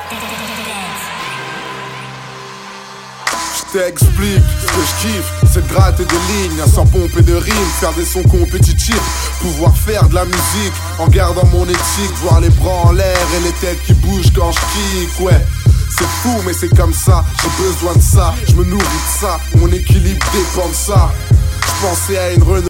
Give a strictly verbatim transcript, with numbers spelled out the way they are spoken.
Je t'explique, ce que je kiffe, c'est de gratter des lignes, sans pomper de rimes, faire des sons compétitifs, pouvoir faire de la musique en gardant mon éthique, voir les bras en l'air et les têtes qui bougent quand je kick, ouais. C'est fou mais c'est comme ça, j'ai besoin de ça, je me nourris de ça, mon équilibre dépend de ça. Je pensais à une Renault